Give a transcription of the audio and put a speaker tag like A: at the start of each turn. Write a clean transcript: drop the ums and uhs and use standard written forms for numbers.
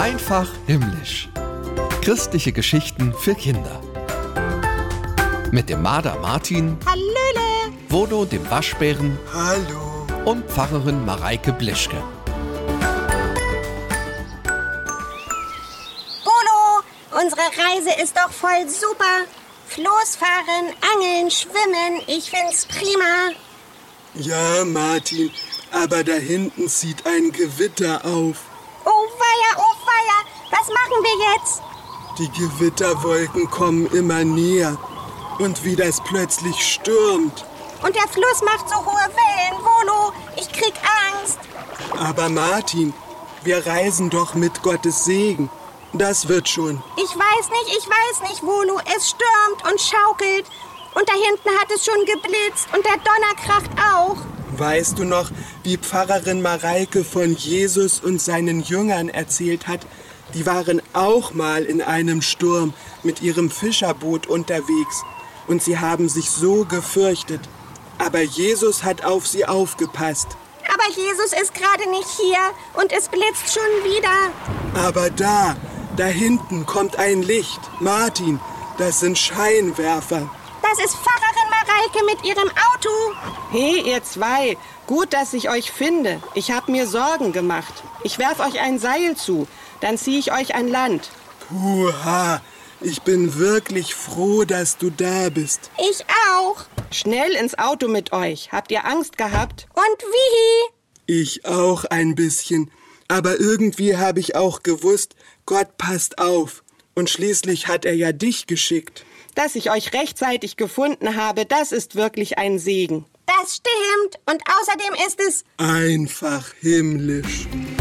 A: Einfach himmlisch. Christliche Geschichten für Kinder. Mit dem Marder Martin,
B: Hallöle,
A: Wodo dem Waschbären
C: Hallo.
A: und Pfarrerin Mareike Blischke.
B: Bolo, unsere Reise ist doch voll super. Floß fahren, angeln, schwimmen, ich find's prima.
C: Ja, Martin, aber da hinten zieht ein Gewitter auf.
B: Oh weia, was machen wir jetzt?
C: Die Gewitterwolken kommen immer näher. Und wie das plötzlich stürmt.
B: Und der Fluss macht so hohe Wellen, Volo, ich krieg Angst.
C: Aber Martin, wir reisen doch mit Gottes Segen. Das wird schon.
B: Ich weiß nicht, Volo, es stürmt und schaukelt. Und da hinten hat es schon geblitzt und der Donner kracht auch.
C: Weißt du noch, wie Pfarrerin Mareike von Jesus und seinen Jüngern erzählt hat? Die waren auch mal in einem Sturm mit ihrem Fischerboot unterwegs. Und sie haben sich so gefürchtet. Aber Jesus hat auf sie aufgepasst.
B: Aber Jesus ist gerade nicht hier und es blitzt schon wieder.
C: Aber da hinten kommt ein Licht. Martin, das sind Scheinwerfer.
B: Das ist Pfarrerin Mareike mit ihrem Auto.
D: Hey, ihr zwei, gut, dass ich euch finde. Ich habe mir Sorgen gemacht. Ich werf euch ein Seil zu, dann ziehe ich euch an Land.
C: Puha, ich bin wirklich froh, dass du da bist.
B: Ich auch.
D: Schnell ins Auto mit euch. Habt ihr Angst gehabt?
B: Und wie?
C: Ich auch ein bisschen. Aber irgendwie habe ich auch gewusst, Gott passt auf. Und schließlich hat er ja dich geschickt.
D: Dass ich euch rechtzeitig gefunden habe, das ist wirklich ein Segen.
B: Das stimmt. Und außerdem ist es
C: Einfach himmlisch.